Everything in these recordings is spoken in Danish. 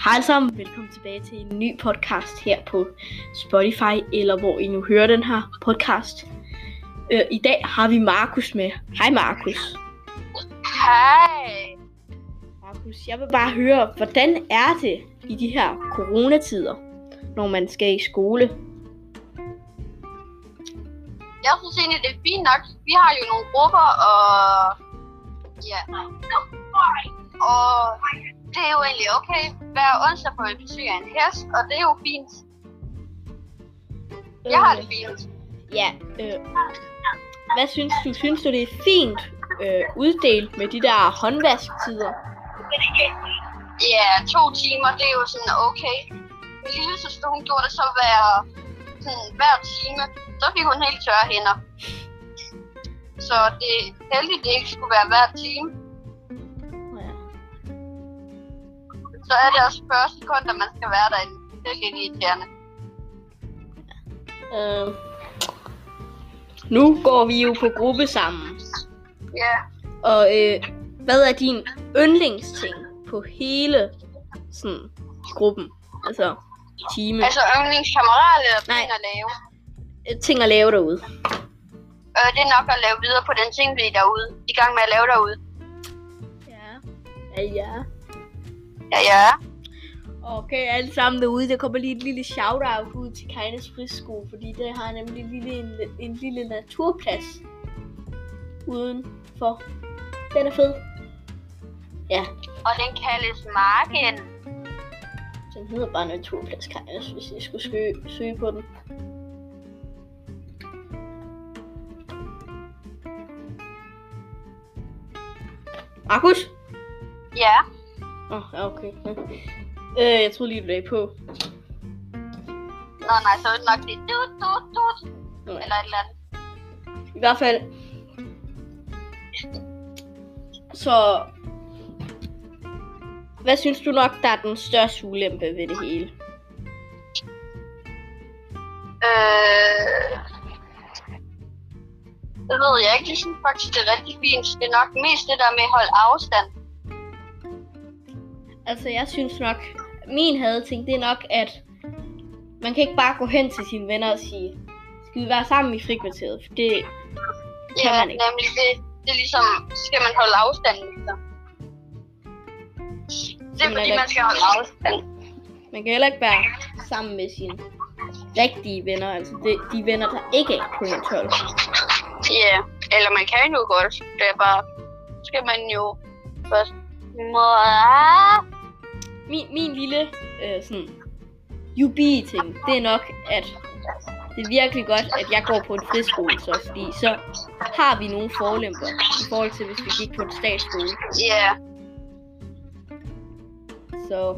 Hej alle sammen, velkommen tilbage til en ny podcast her på Spotify, eller hvor I nu hører den her podcast. I dag har vi Markus med. Hej Markus. Hej. Markus, jeg vil bare høre, hvordan er det i de her coronatider, når man skal i skole? Jeg synes egentlig, det er fint nok. Vi har jo nogle grupper, og det er jo egentlig okay. Hver onsdag får vi besøg af en hest, og det er jo fint. Jeg har det fint. Ja, hvad synes du? Synes du, det er fint uddelt med de der håndvasktider? Ja, 2 timer, det er jo sådan okay. Min lille søster, hun gjorde det så hver time. Så fik hun helt tørre hænder. Så det er heldigt, det ikke skulle være hver time. Ja. Så er det også 40 sekunder, man skal være derinde. Det er lidt irriterende. Nu går vi jo på gruppe sammen. Ja. Og hvad er din yndlingsting på hele sådan gruppen? Altså time. Altså yndlingskammerat eller ting at lave? Ting at lave derude. Det er nok at lave videre på den ting, vi er derude. I gang med at lave derude. Ja. Okay, alle sammen derude. Der kommer lige et lille shout-out ud til Kajnes Friskole, fordi det har nemlig en lille naturplads udenfor. Den er fed. Ja. Og den kaldes Marken. Den hedder bare Naturplads Kajnes, hvis jeg skulle søge på den. Markus? Ja. Okay. Jeg troede lige, du lagde på. Nej, så er det nok det. Eller et eller andet. I hvert fald. Så hvad synes du nok, der er den største ulempe ved det hele? Det ved jeg ikke. Jeg synes faktisk, det er rigtig fint. Det er nok mest det der med at holde afstand. Altså, jeg synes nok, min hadeting, det er nok, at man kan ikke bare gå hen til sine venner og sige, skal vi være sammen i frikvarteret? For det kan man ikke. Nemlig det er ligesom, skal man holde afstand. Ligesom. Det er fordi, man skal holde afstand. Man kan heller ikke være sammen med sine rigtige venner, altså de venner, der ikke er på ens hold. Ja, eller man kan jo godt. Det er bare, skal man jo først. Min lille sådan jubi-ting, det er nok, at det er virkelig godt, at jeg går på en friskole, fordi så har vi nogle forlemper i forhold til, hvis vi gik på en statsskole. Ja. Så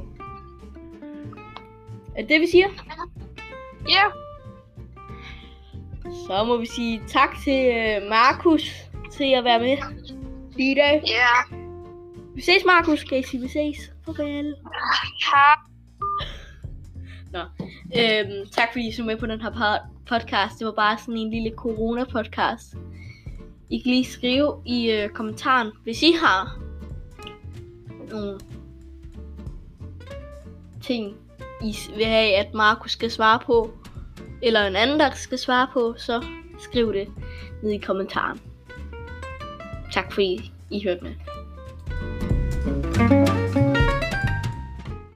er det vi siger? Ja. Så må vi sige tak til Markus til at være med lige i dag. Ja. Vi ses, Markus. Kan I sige, vi ses? Farvel. Hej. Nå. Tak fordi I så med på den her podcast. Det var bare sådan en lille corona-podcast. I kan lige skrive i kommentaren, hvis I har nogle ting, I vil have, at Markus skal svare på, eller en anden, der skal svare på, så skriv det ned i kommentaren. Tak fordi I hørte med.